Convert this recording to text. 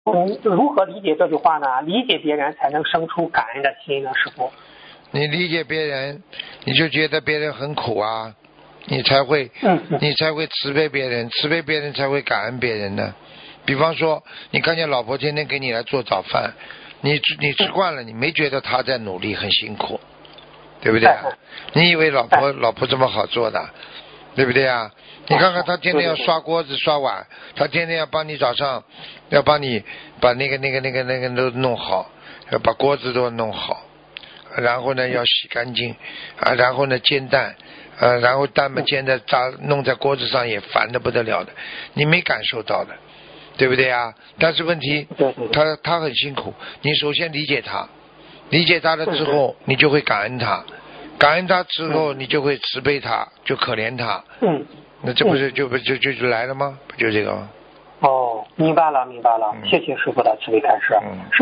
如何理解这句话呢？理解别人才能生出感恩的心呢？师傅， 你理解别人，你就觉得别人很苦啊，你才会慈悲别人，慈悲别人才会感恩别人呢。比方说，你看见老婆天天给你来做早饭，你吃惯了，你没觉得她在努力很辛苦，对不对啊？你以为老婆这么好做的，对不对啊？你看看她天天要刷锅子刷碗，她天天要帮你早上要帮你把那个都弄好，要把锅子都弄好，然后呢要洗干净啊，然后呢煎蛋，然后蛋嘛煎的弄在锅子上也烦得不得了的，你没感受到的，对不对啊？但是问题他很辛苦，你首先理解他，理解他了之后，你就会感恩他，感恩他之后，你就会慈悲他，就可怜他。那这不是就来了吗？不就这个吗？ 哦，明白了，谢谢师傅的慈悲开示。